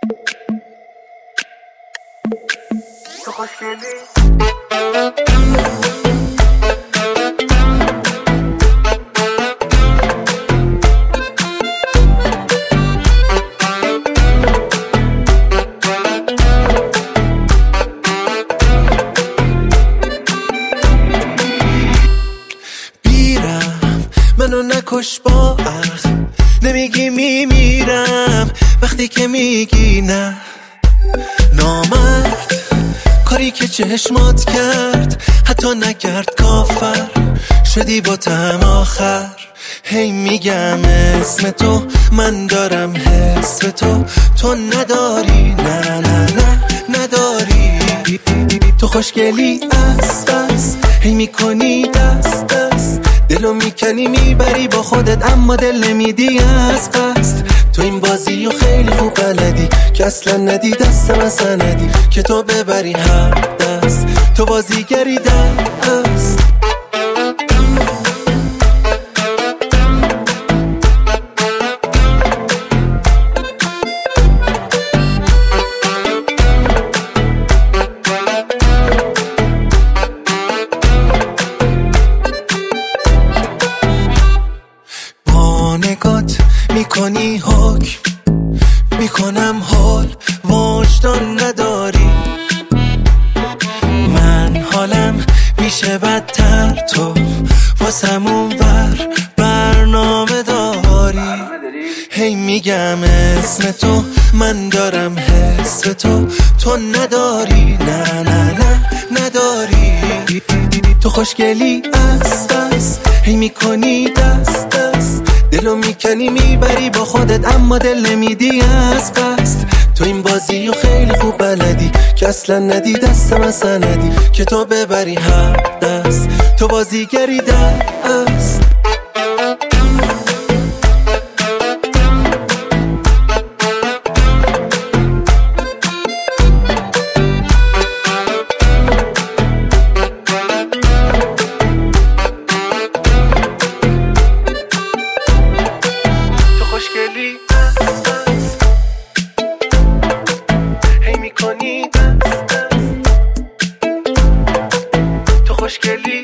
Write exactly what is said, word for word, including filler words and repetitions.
تو خوشگلی منو نکش با عرق، نمیگی میمیرم وقتی که میگی نه. نامرد کاری که چشمات کرد حتی نکرد کافر شدی با طعم آخر. هی میگم اسم تو، من دارم حس به تو، تو نداری، نه نه نه نداری. تو خوشگلی است است، هی میکنی دست دست، دلو میکنی میبری با خودت اما دل نمیدی از قصد. تو این بازی و خیلی خوب بلدی که اصلا ندی دستم اصلا ندی که تو ببری هر دست. تو بازیگری دست. نگات میکنی حکم، میکنم حال وجدان نداری. من حالم میشه بدتر، تو واسم اونور برنامه داری. هی میگم اسم تو، من دارم حس به تو، تو نداری، نه نه نه نداری. تو خوشگلی است است، هی میکنی دست دست، دلو میکنی میبری با خودت اما دل نمیدی از قصد. تو این بازی و خیلی خوب بلدی که اصلا ندی دستم اصلا ندی که تو ببری هر دست. تو بازیگری دست. خوشگلی دست دست، هی میکنی دست دست. تو خوشگلی